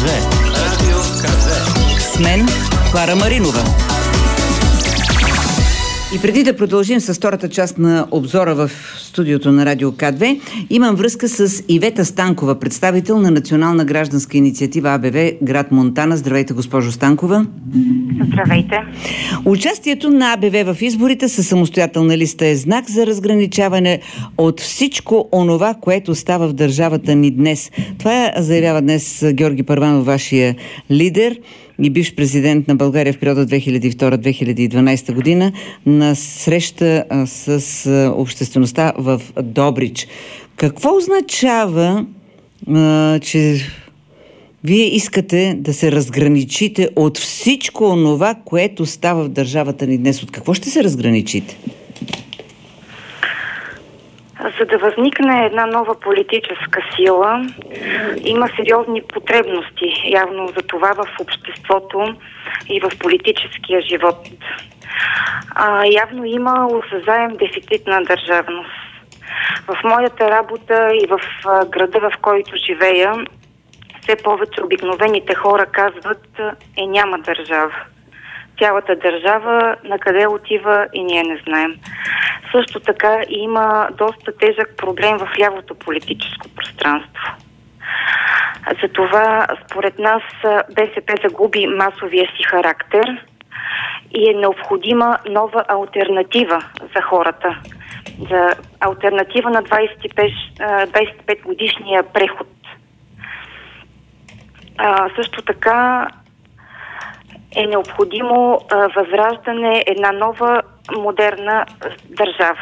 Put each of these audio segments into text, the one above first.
К2. Радио К2. С мен Клара Маринова. И преди да продължим с втората част на обзора в студиото на Радио К2, имам връзка с Ивета Станкова, представител на Национална гражданска инициатива АБВ, град Монтана. Здравейте, госпожо Станкова. Здравейте. Участието на АБВ в изборите със самостоятелна листа е знак за разграничаване от всичко онова, което става в държавата ни днес. Това заявява днес Георги Първанов, вашия лидер и бивш президент на България в периода 2002-2012 година на среща с обществеността в Добрич. Какво означава, че вие искате да се разграничите от всичко онова, което става в държавата ни днес? От какво ще се разграничите? За да възникне една нова политическа сила, има сериозни потребности, явно за това в обществото и в политическия живот. Явно има осъзнаем дефицит на държавност. В моята работа и в града, в който живея, все повече обикновените хора казват, няма държава. Цялата държава на къде отива и ние не знаем. Също така има доста тежък проблем в лявото политическо пространство. Затова, според нас, БСП загуби масовия си характер и е необходима нова алтернатива за хората. За алтернатива на 25 годишния преход. Също така е необходимо възраждане, една нова модерна държава.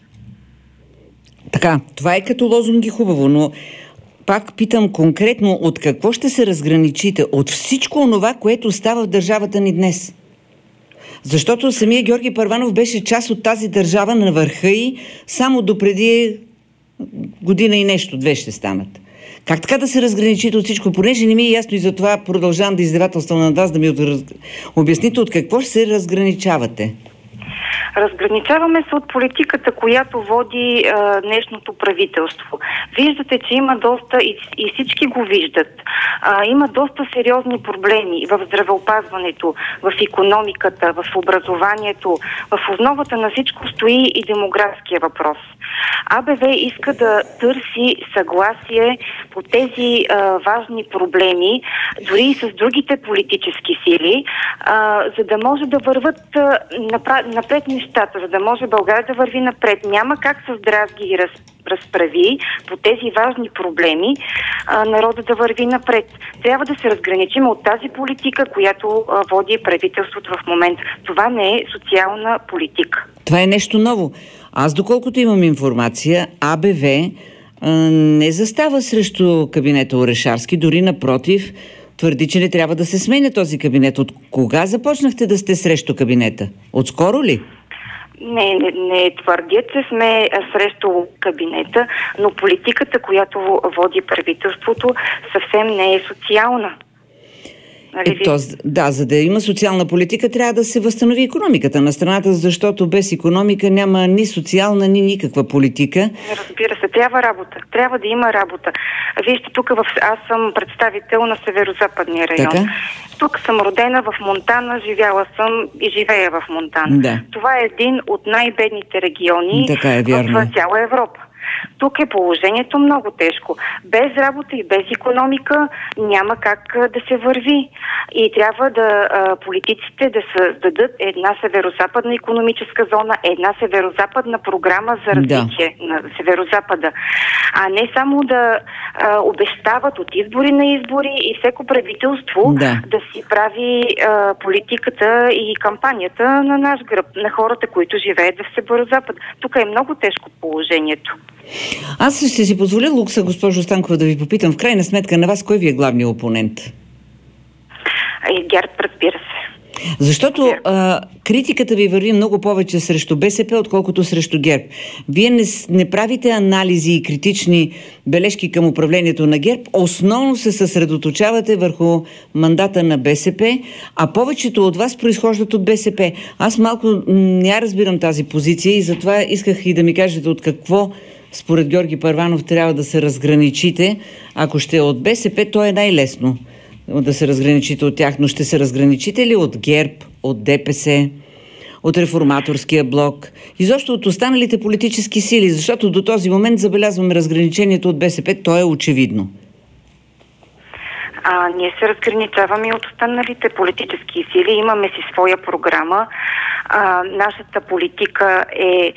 Така, това е като лозунги хубаво, но пак питам конкретно, от какво ще се разграничите? От всичко онова, което става в държавата ни днес. Защото самия Георги Първанов беше част от тази държава на върха и само допреди година и нещо, две ще станат. Как така да се разграничите от всичко? Понеже не ми е ясно и затова продължавам да издевателствам на вас, да ми обясните от какво ще се разграничавате. Разграничаваме се от политиката, която води днешното правителство. Виждате, че има доста, и всички го виждат, има доста сериозни проблеми в здравеопазването, в икономиката, в образованието. В основата на всичко стои и демографския въпрос. АБВ иска да търси съгласие по тези важни проблеми, дори и с другите политически сили, за да може да върват напред нещата, за да може България да върви напред. Няма как с дразги и разправи по тези важни проблеми народа да върви напред. Трябва да се разграничим от тази политика, която води правителството в момента. Това не е социална политика. Това е нещо ново. Аз, доколкото имам информация, АБВ не застава срещу кабинета Орешарски, дори напротив, твърди, че не трябва да се сменя този кабинет. От кога започнахте да сте срещу кабинета? Отскоро ли? Не твърдя, че сме срещу кабинета, но политиката, която води правителството, съвсем не е социална. Да, за да има социална политика, трябва да се възстанови икономиката на страната, защото без икономика няма ни социална, ни никаква политика. Разбира се, трябва работа. Трябва да има работа. Вижте, тук аз съм представител на Северозападния район. Така? Тук съм родена в Монтана, живяла съм и живея в Монтана. Да. Това е един от най-бедните региони в цяла Европа. Тук е положението много тежко. Без работа и без икономика няма как да се върви. И трябва политиците да създадат една северозападна икономическа зона, една северозападна програма за развитие на Северозапада. А не само да обещават от избори на избори и всеко правителство да си прави политиката и кампанията на наш гръб, на хората, които живеят в Северозапад. Тук е много тежко положението. Аз ще си позволя лукса, госпожо Станкова, да ви попитам. В крайна сметка на вас, кой ви е главният опонент? ГЕРБ, разбира се. Защото критиката ви върви много повече срещу БСП, отколкото срещу ГЕРБ. Вие не правите анализи и критични бележки към управлението на ГЕРБ, основно се съсредоточавате върху мандата на БСП, а повечето от вас произхождат от БСП. Аз малко не разбирам тази позиция и затова исках и да ми кажете от какво според Георги Първанов трябва да се разграничите. Ако ще е от БСП, то е най-лесно. да се разграничите от тях, но ще се разграничите ли от ГЕРБ, от ДПС, от Реформаторския блок, изобщо от останалите политически сили? Защото до този момент забелязваме разграничението от БСП, то е очевидно. Ние се разграничаваме от останалите политически сили. Имаме си своя програма. Нашата политика е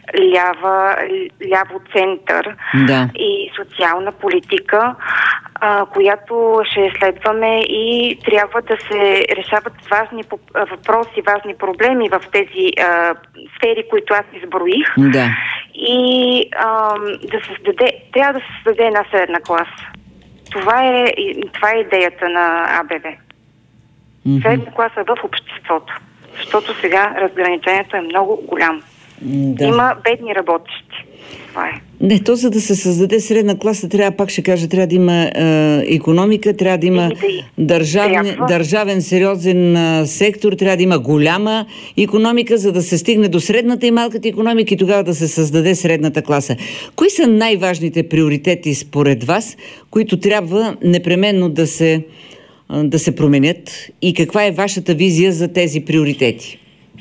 ляво-център и социална политика, която ще следваме, и трябва да се решават важни въпроси, важни проблеми в тези сфери, които аз изброих. Да. И трябва да се създаде една средна класа. Това е идеята на АБВ. Средна класа в обществото. Защото сега разграничението е много голямо. Да. Има бедни работещи. Това е. Не, то за да се създаде средна класа, трябва да има икономика, трябва да има държавен сериозен сектор, трябва да има голяма икономика, за да се стигне до средната и малката икономика и тогава да се създаде средната класа. Кои са най-важните приоритети според вас, които трябва непременно да се променят, и каква е вашата визия за тези приоритети?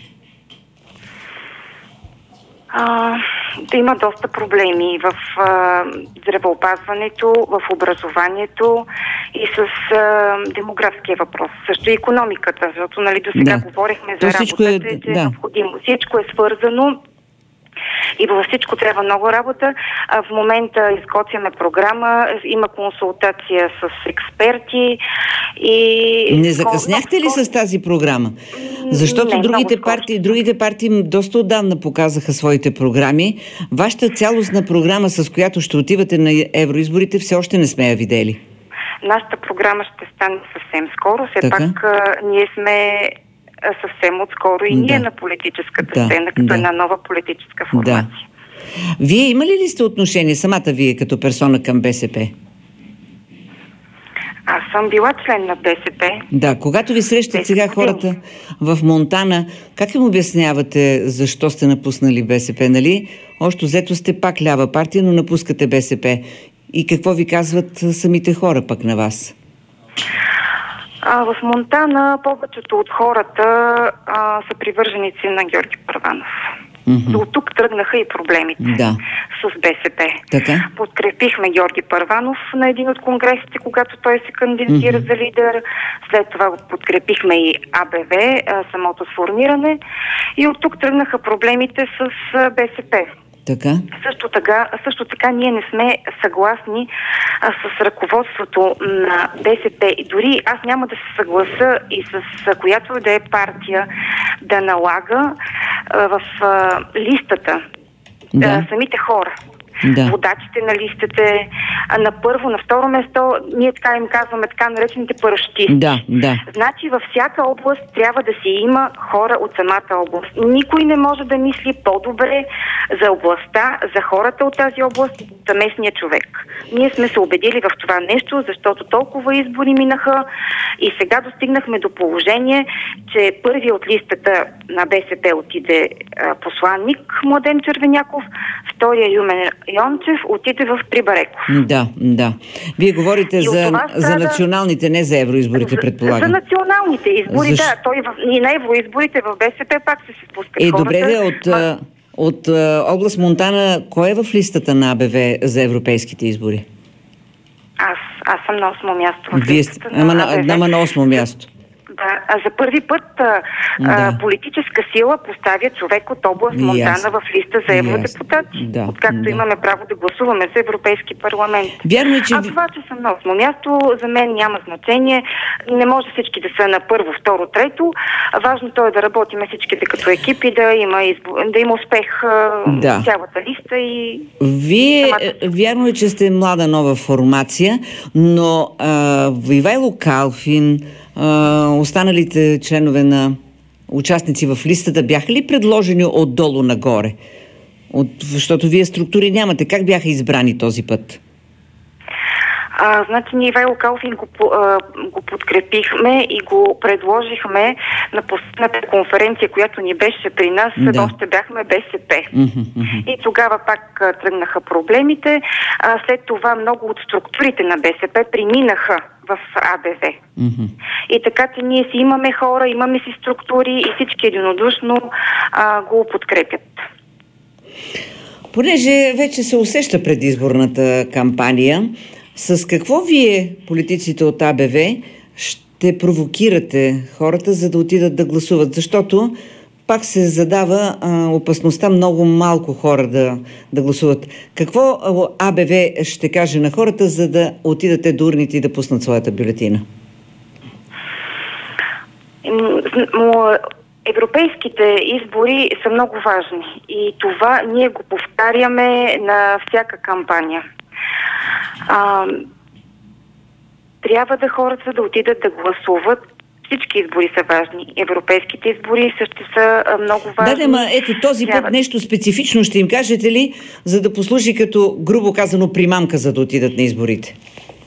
Да, има доста проблеми в здравеопазването, в образованието и с демографския въпрос. Също и икономиката, защото до сега говорихме за работата, че е необходимо. Всичко е свързано и във всичко трябва много работа. В момента изготвяме програма, има консултация с експерти и... Не закъсняхте ли с тази програма? Защото другите партии доста отдавна показаха своите програми. Вашата цялостна програма, с която ще отивате на евроизборите, все още не сме я видели. Нашата програма ще стане съвсем скоро. Все пак ние сме съвсем отскоро и ние на политическата сцена, като една нова политическа формация. Вие имали ли сте отношение, самата вие, като персона, към БСП? Аз съм била член на БСП. Да, когато ви срещат сега хората в Монтана, как им обяснявате защо сте напуснали БСП, нали? Още взето сте пак лява партия, но напускате БСП. И какво ви казват самите хора пък на вас? В Монтана повечето от хората са привърженици на Георги Първанов. От тук тръгнаха и проблемите с БСП. Така? Подкрепихме Георги Първанов на един от конгресите, когато той се кандидатира за лидер. След това подкрепихме и АБВ, самото сформиране. И от тук тръгнаха проблемите с БСП. Така? Също така ние не сме съгласни с ръководството на БСП. И дори аз няма да се съгласа и с която да е партия да налага в листата самите хора. Водачите на листите, на първо, на второ место, ние така им казваме така наречените парашутисти. Значи във всяка област трябва да си има хора от самата област. Никой не може да мисли по-добре за областта, за хората от тази област, за местния човек. Ние сме се убедили в това нещо, защото толкова избори минаха и сега достигнахме до положение, че първи от листата на БСП отиде посланник Младен Червеняков, втория Юмен Йончев отиде в Прибареков. Да. Вие говорите за националните, не за евроизборите, предполагам. За националните избори, Той и на евроизборите в БСП пак се спускат хората. Добре, от област Монтана, кой е в листата на АБВ за европейските избори? Аз съм на 8-о място в листата на АБВ. На 8-о място. Да, за първи път политическа сила поставя човек от област Монтана в листа за евродепутати. Откакто имаме право да гласуваме за Европейски парламент. Това, че съм на 8-о място, за мен няма значение. Не може всички да са на първо, второ, трето. Важното е да работим всичките като екип и да има успех цялата листа. Вие, вярно е, че сте млада нова формация, но Ивайло Калфин, останалите членове на участници в листата бяха ли предложени отдолу нагоре? Защото вие структури нямате. Как бяха избрани този път? Значи ние Ивайло Калфин го подкрепихме и го предложихме на последната конференция, която ни беше при нас, още бяхме БСП. И тогава пак тръгнаха проблемите. След това много от структурите на БСП преминаха в АБВ. И така, че ние си имаме хора, имаме си структури и всички единодушно го подкрепят. Понеже вече се усеща предизборната кампания, с какво вие, политиците от АБВ, ще провокирате хората, за да отидат да гласуват? Защото пак се задава опасността много малко хора да гласуват. Какво АБВ ще каже на хората, за да отидете до урните и да пуснат своята бюлетина? Европейските избори са много важни и това ние го повтаряме на всяка кампания. Трябва да хората да отидат да гласуват. Всички избори са важни. Европейските избори също са много важни. Да, ама ето този път нещо специфично ще им кажете ли, за да послужи като, грубо казано, примамка, за да отидат на изборите?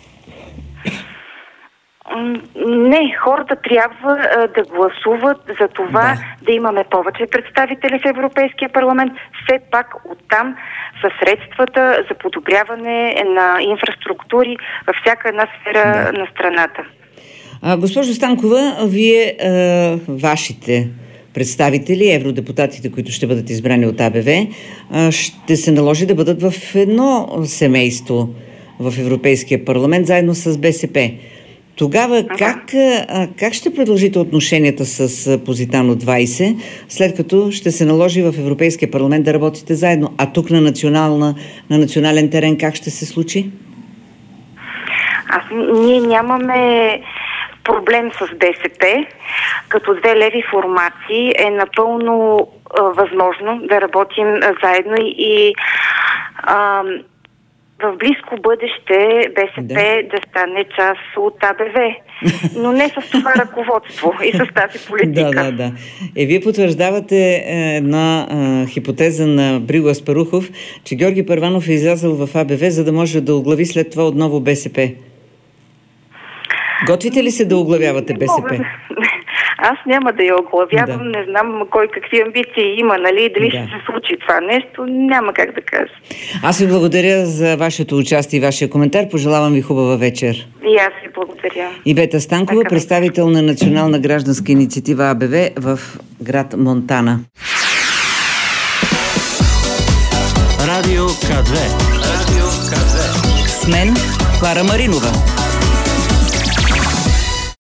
Не, хората трябва да гласуват за това да имаме повече представители в Европейския парламент. Все пак оттам са средствата за подобряване на инфраструктури във всяка една сфера на страната. Госпожо Станкова, вие, вашите представители, евродепутатите, които ще бъдат избрани от АБВ, ще се наложи да бъдат в едно семейство в Европейския парламент, заедно с БСП. Тогава как ще продължите отношенията с Позитано 20, след като ще се наложи в Европейския парламент да работите заедно? А тук на национален терен как ще се случи? Ние нямаме проблем с БСП. Като две леви формации е напълно възможно да работим заедно и в близко бъдеще БСП да стане част от АБВ, но не с това ръководство и с тази политика. Да. Вие потвърждавате една хипотеза на Бриго Аспарухов, че Георги Първанов е излязъл в АБВ, за да може да оглави след това отново БСП. Готвите ли се да оглавявате БСП? Аз няма да я оглавявам, не знам кой какви амбиции има, нали, дали ще се случи това нещо, няма как да кажа. Аз ви благодаря за вашето участие и вашия коментар. Пожелавам ви хубава вечер. И аз ви благодаря. Ивета Станкова, представител на Национална гражданска инициатива АБВ в град Монтана. Радио К2. С мен Клара Маринова.